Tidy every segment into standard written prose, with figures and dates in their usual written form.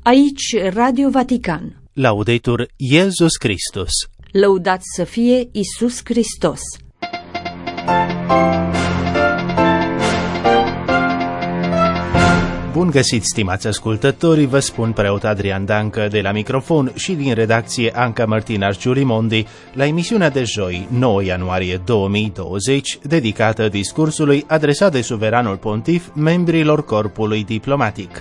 Aici Radio Vatican. Laudetur Iesus Christus. Lăudat să fie Iisus Hristos. Bun găsit, stimați ascultători, vă spun preot Adrian Dancă de la microfon și din redacție Anca Martinaș Giurimondi la emisiunea de joi, 9 ianuarie 2020, dedicată discursului adresat de suveranul pontif membrilor corpului diplomatic.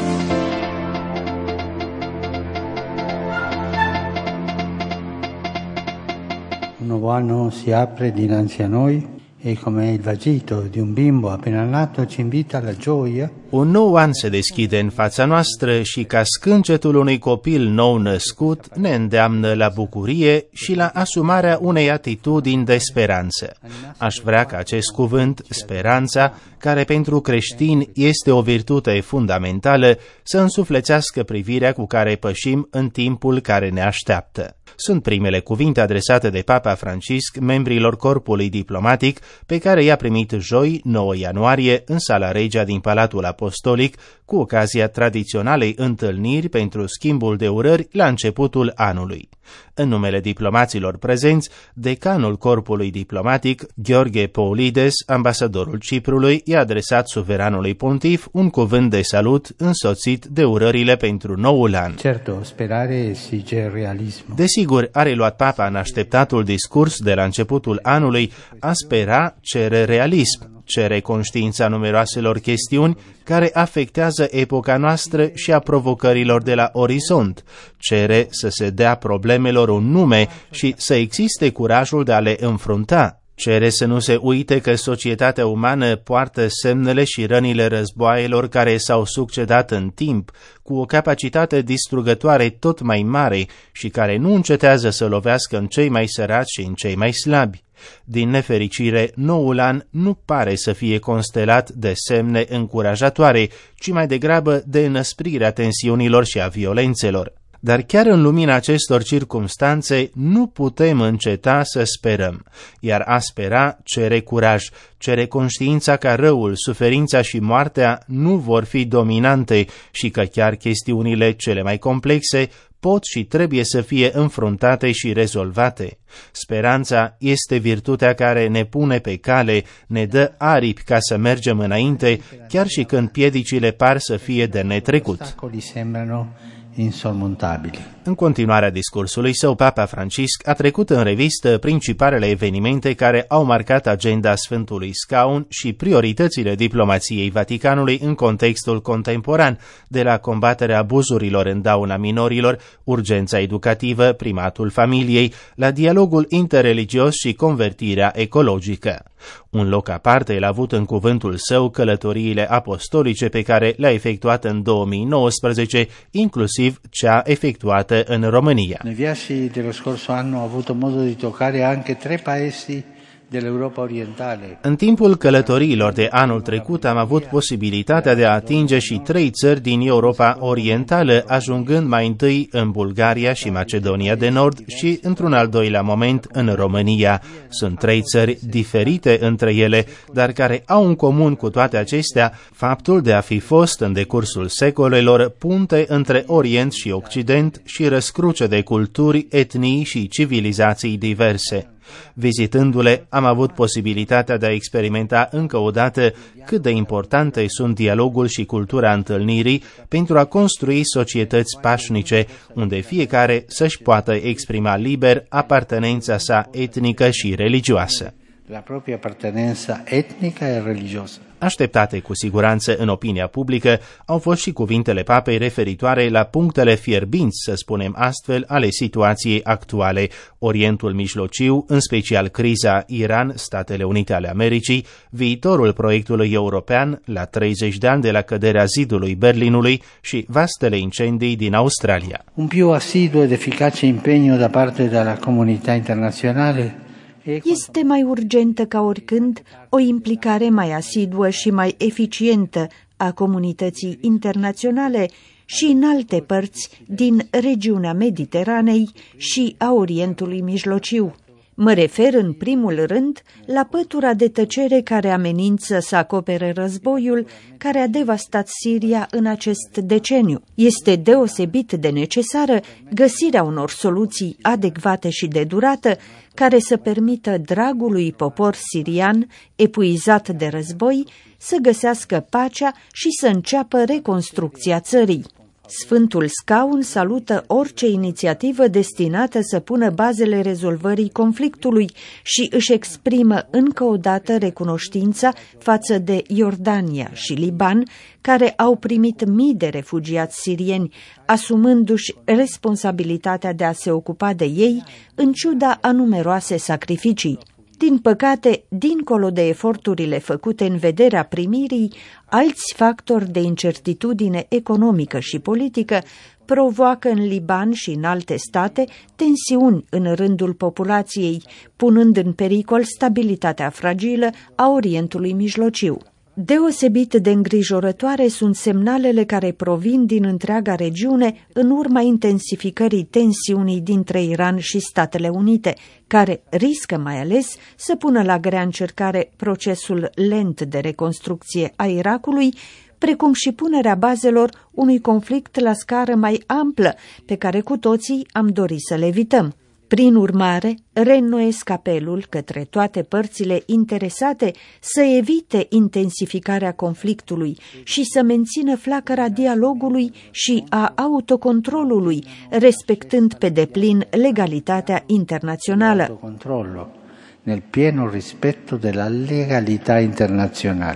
Un nuovo anno si apre dinanzi a noi e come il vagito di un bimbo appena nato ci invita alla gioia. Un nou an se deschide în fața noastră și ca scâncetul unui copil nou născut ne îndeamnă la bucurie și la asumarea unei atitudini de speranță. Aș vrea ca acest cuvânt, speranța, care pentru creștini este o virtute fundamentală, să însuflețească privirea cu care pășim în timpul care ne așteaptă. Sunt primele cuvinte adresate de Papa Francisc membrilor corpului diplomatic, pe care i-a primit joi, 9 ianuarie, în Sala Regia din Palatul Apostolic, cu ocazia tradiționalei întâlniri pentru schimbul de urări la începutul anului. În numele diplomaților prezenți, decanul corpului diplomatic, Gheorghe Poulides, ambasadorul Ciprului, i-a adresat suveranului pontif un cuvânt de salut însoțit de urările pentru noul an. Certo, sperare esige realismo. Desigur, a reluat Papa în așteptatul discurs de la începutul anului, a spera cere realism, cere conștiința numeroaselor chestiuni care afectează epoca noastră și a provocărilor de la orizont, cere să se dea problemelor un nume și să existe curajul de a le înfrunta, cere să nu se uite că societatea umană poartă semnele și rănile războaielor care s-au succedat în timp, cu o capacitate distrugătoare tot mai mare și care nu încetează să lovească în cei mai săraci și în cei mai slabi. Din nefericire, noul an nu pare să fie constelat de semne încurajatoare, ci mai degrabă de înăsprirea tensiunilor și a violențelor. Dar chiar în lumina acestor circumstanțe nu putem înceta să sperăm, iar a spera cere curaj, cere conștiința că răul, suferința și moartea nu vor fi dominante și că chiar chestiunile cele mai complexe pot și trebuie să fie înfruntate și rezolvate. Speranța este virtutea care ne pune pe cale, ne dă aripi ca să mergem înainte, chiar și când piedicile par să fie de netrecut. În continuarea discursului său, Papa Francisc a trecut în revistă principalele evenimente care au marcat agenda Sfântului Scaun și prioritățile diplomației Vaticanului în contextul contemporan, de la combaterea abuzurilor în dauna minorilor, urgența educativă, primatul familiei, la dialogul interreligios și convertirea ecologică. Un loc aparte el a avut în cuvântul său călătoriile apostolice pe care le-a efectuat în 2019, inclusiv cea efectuată în România. Nei viaggi dello scorso anno ho avuto modo di toccare anche 3 paesi dell'Europa orientale. În timpul călătoriilor de anul trecut am avut posibilitatea de a atinge și 3 țări din Europa Orientală, ajungând mai întâi în Bulgaria și Macedonia de Nord și, într-un al doilea moment, în România. Sunt 3 țări diferite între ele, dar care au în comun cu toate acestea faptul de a fi fost, în decursul secolelor, punte între Orient și Occident și răscruce de culturi, etnii și civilizații diverse. Vizitându-le, am avut posibilitatea de a experimenta încă o dată cât de importante sunt dialogul și cultura întâlnirii pentru a construi societăți pașnice, unde fiecare să-și poată exprima liber apartenența sa etnică și religioasă. La propria appartenenza etnica e religioasă. Așteptate cu siguranță în opinia publică au fost și cuvintele papei referitoare la punctele fierbinți, să spunem astfel, ale situației actuale, Orientul Mijlociu, în special criza Iran, Statele Unite ale Americii, viitorul proiectului european la 30 de ani de la căderea zidului Berlinului și vastele incendii din Australia. Un più assiduo ed efficace impegno da parte della comunità internazionale. Este mai urgentă ca oricând o implicare mai asiduă și mai eficientă a comunității internaționale și în alte părți din regiunea Mediteranei și a Orientului Mijlociu. Mă refer în primul rând la pătura de tăcere care amenință să acopere războiul care a devastat Siria în acest deceniu. Este deosebit de necesară găsirea unor soluții adecvate și de durată care să permită dragului popor sirian, epuizat de război, să găsească pacea și să înceapă reconstrucția țării. Sfântul Scaun salută orice inițiativă destinată să pună bazele rezolvării conflictului și își exprimă încă o dată recunoștința față de Iordania și Liban, care au primit mii de refugiați sirieni, asumându-și responsabilitatea de a se ocupa de ei, în ciuda a numeroase sacrificii. Din păcate, dincolo de eforturile făcute în vederea primirii, alți factori de incertitudine economică și politică provoacă în Liban și în alte state tensiuni în rândul populației, punând în pericol stabilitatea fragilă a Orientului Mijlociu. Deosebit de îngrijorătoare sunt semnalele care provin din întreaga regiune în urma intensificării tensiunii dintre Iran și Statele Unite, care riscă mai ales să pună la grea încercare procesul lent de reconstrucție a Irakului, precum și punerea bazelor unui conflict la scară mai amplă, pe care cu toții am dorit să le evităm. Prin urmare, reînnoiesc apelul către toate părțile interesate să evite intensificarea conflictului și să mențină flacăra dialogului și a autocontrolului, respectând pe deplin legalitatea internațională. Autocontrollo nel pieno rispetto della legalità internazionale.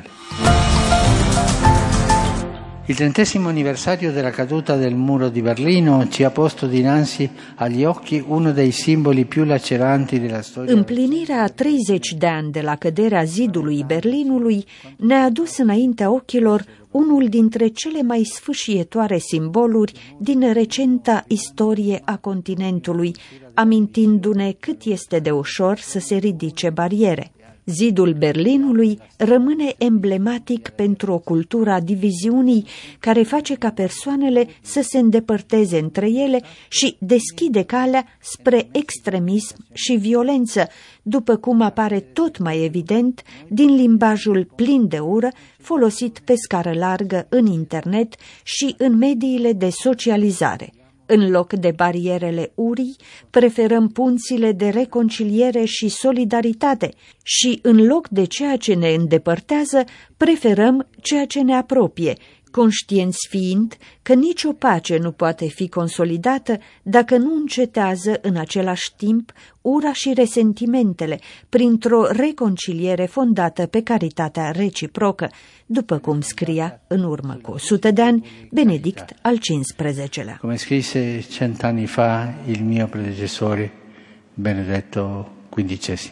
Il 30° anniversario della caduta del muro di Berlino ci ha posto dinanzi agli occhi uno dei simboli più laceranti della storia. Împlinirea a 30 de ani de la căderea zidului Berlinului ne-a adus înaintea ochilor unul dintre cele mai sfâșietoare simboluri din recenta istorie a continentului, amintindu-ne cât este de ușor să se ridice bariere. Zidul Berlinului rămâne emblematic pentru o cultură a diviziunii care face ca persoanele să se îndepărteze între ele și deschide calea spre extremism și violență, după cum apare tot mai evident din limbajul plin de ură folosit pe scară largă în internet și în mediile de socializare. În loc de barierele urii, preferăm punțile de reconciliere și solidaritate și, în loc de ceea ce ne îndepărtează, preferăm ceea ce ne apropie, conștienți fiind că nicio pace nu poate fi consolidată dacă nu încetează în același timp ura și resentimentele printr-o reconciliere fondată pe caritatea reciprocă, după cum scria în urmă cu 100 de ani Benedict al XV-lea. Come scrisse 100 anni fa il mio predecessore Benedetto XV.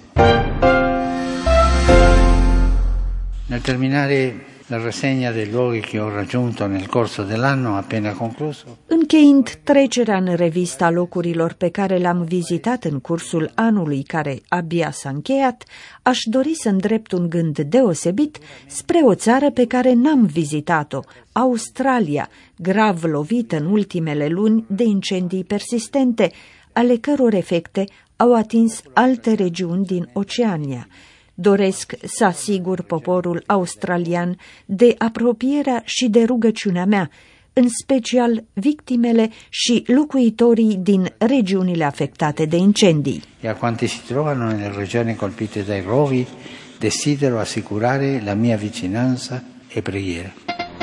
Nel terminare la rassegna dei luoghi che ho raggiunto nel corso dell'anno appena concluso. Încheind trecerea în revista locurilor pe care le-am vizitat în cursul anului care abia s-a încheiat, aș dori să îndrept un gând deosebit spre o țară pe care n-am vizitat-o, Australia, grav lovită în ultimele luni de incendii persistente, ale căror efecte au atins alte regiuni din Oceania. Doresc să asigur poporul australian de apropierea și de rugăciunea mea, în special victimele și locuitorii din regiunile afectate de incendii. E a quanti si trovano nelle regioni colpite dai rovi, desidero assicurare la mia vicinanza e preghiera.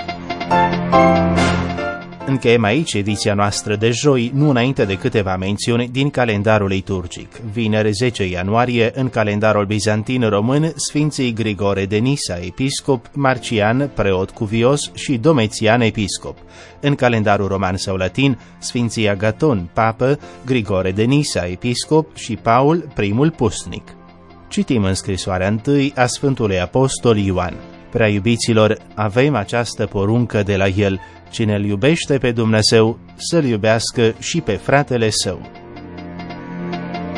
Încheiem aici ediția noastră de joi, nu înainte de câteva mențiuni din calendarul liturgic. Vineri 10 ianuarie, în calendarul bizantin român, Sfinții Grigore de Nisa, episcop, Marcian, preot cuvios și Domitian, episcop. În calendarul roman sau latin, Sfinții Agaton, papă, Grigore de Nisa, episcop și Paul, primul pustnic. Citim în scrisoarea 1 a Sfântului Apostol Ioan. Prea iubiților, avem această poruncă de la el: cine îl iubește pe Dumnezeu, să-l iubească și pe fratele său.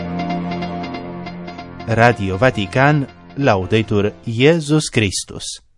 Radio Vatican, Laudetur Iesus Christus.